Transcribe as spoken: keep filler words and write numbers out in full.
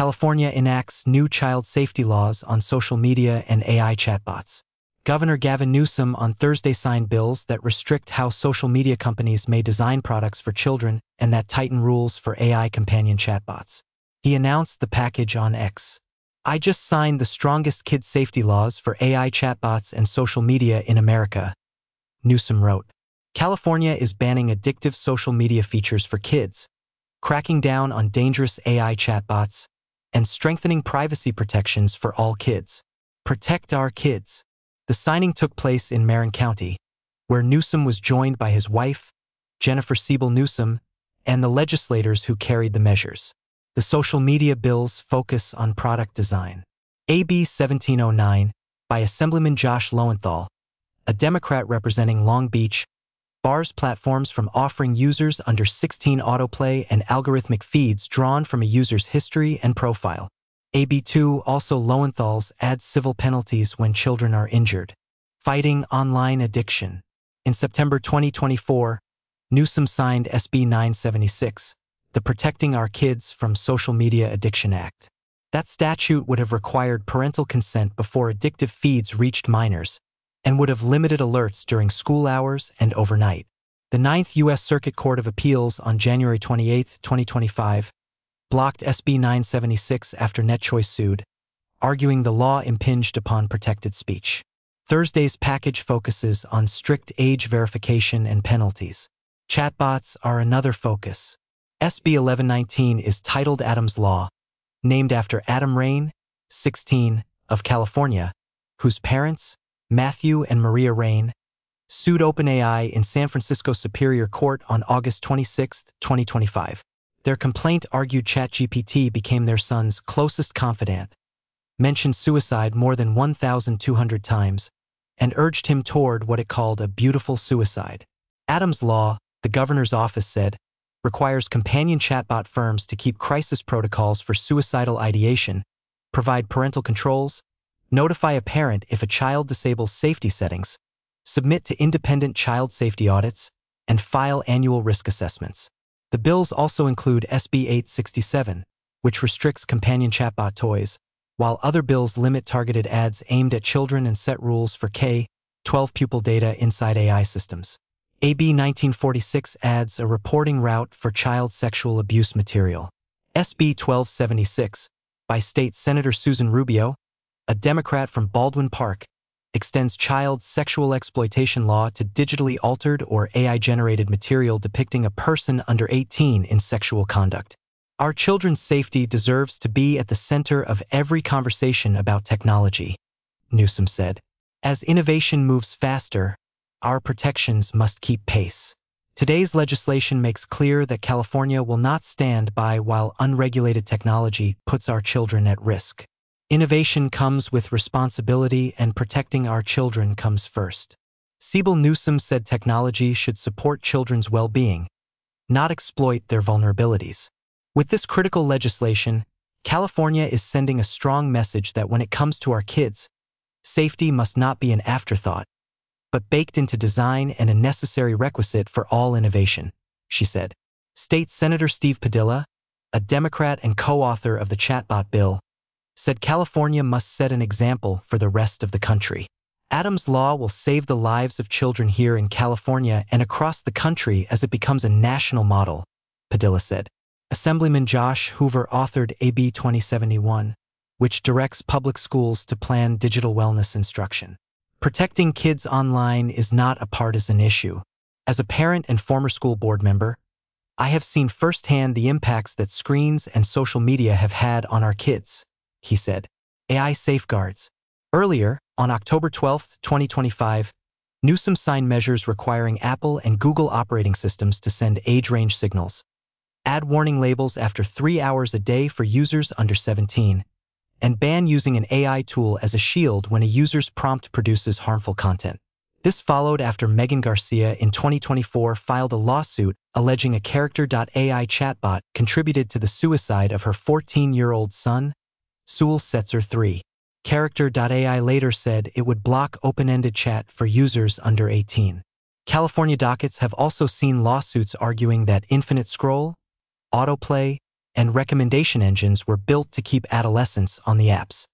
California enacts new child safety laws on social media and A I chatbots. Governor Gavin Newsom on Thursday signed bills that restrict how social media companies may design products for children and that tighten rules for A I companion chatbots. He announced the package on X. "I just signed the strongest kid safety laws for A I chatbots and social media in America," Newsom wrote. California is banning addictive social media features for kids, cracking down on dangerous A I chatbots, and strengthening privacy protections for all kids. Protect our kids. The signing took place in Marin County, where Newsom was joined by his wife, Jennifer Siebel Newsom, and the legislators who carried the measures. The social media bills focus on product design. A B seventeen oh nine, by Assemblyman Josh Lowenthal, a Democrat representing Long Beach, bars platforms from offering users under sixteen autoplay and algorithmic feeds drawn from a user's history and profile. A B two also Lowenthal's adds civil penalties when children are injured. Fighting online addiction. In September twenty twenty-four, Newsom signed S B nine seventy-six, the Protecting Our Kids from Social Media Addiction Act. That statute would have required parental consent before addictive feeds reached minors, and would have limited alerts during school hours and overnight. The Ninth U S Circuit Court of Appeals on January twenty-eighth, twenty twenty-five, blocked S B nine seventy-six after NetChoice sued, arguing the law impinged upon protected speech. Thursday's package focuses on strict age verification and penalties. Chatbots are another focus. S B eleven nineteen is titled Adam's Law, named after Adam Rain, sixteen, of California, whose parents, Matthew and Maria Rain, sued OpenAI in San Francisco Superior Court on August twenty-sixth, twenty twenty-five. Their complaint argued ChatGPT became their son's closest confidant, mentioned suicide more than one thousand two hundred times, and urged him toward what it called a beautiful suicide. Adam's Law, the governor's office said, requires companion chatbot firms to keep crisis protocols for suicidal ideation, provide parental controls, notify a parent if a child disables safety settings, submit to independent child safety audits, and file annual risk assessments. The bills also include S B eight sixty-seven, which restricts companion chatbot toys, while other bills limit targeted ads aimed at children and set rules for K twelve pupil data inside A I systems. A B nineteen forty-six adds a reporting route for child sexual abuse material. S B twelve seventy-six, by State Senator Susan Rubio, a Democrat from Baldwin Park, extends child sexual exploitation law to digitally altered or A I-generated material depicting a person under eighteen in sexual conduct. Our children's safety deserves to be at the center of every conversation about technology, Newsom said. As innovation moves faster, our protections must keep pace. Today's legislation makes clear that California will not stand by while unregulated technology puts our children at risk. Innovation comes with responsibility, and protecting our children comes first. Siebel Newsom said technology should support children's well-being, not exploit their vulnerabilities. With this critical legislation, California is sending a strong message that when it comes to our kids, safety must not be an afterthought, but baked into design and a necessary requisite for all innovation, she said. State Senator Steve Padilla, a Democrat and co-author of the chatbot bill, said California must set an example for the rest of the country. Adam's Law will save the lives of children here in California and across the country as it becomes a national model, Padilla said. Assemblyman Josh Hoover authored A B twenty seventy-one, which directs public schools to plan digital wellness instruction. Protecting kids online is not a partisan issue. As a parent and former school board member, I have seen firsthand the impacts that screens and social media have had on our kids, he said. A I safeguards. Earlier, on October twelfth, twenty twenty-five, Newsom signed measures requiring Apple and Google operating systems to send age range signals, add warning labels after three hours a day for users under seventeen, and ban using an A I tool as a shield when a user's prompt produces harmful content. This followed after Megan Garcia in twenty twenty-four filed a lawsuit alleging a Character dot A I chatbot contributed to the suicide of her fourteen-year-old son, Sewell Setzer the third. Character dot A I later said it would block open-ended chat for users under eighteen. California dockets have also seen lawsuits arguing that infinite scroll, autoplay, and recommendation engines were built to keep adolescents on the apps.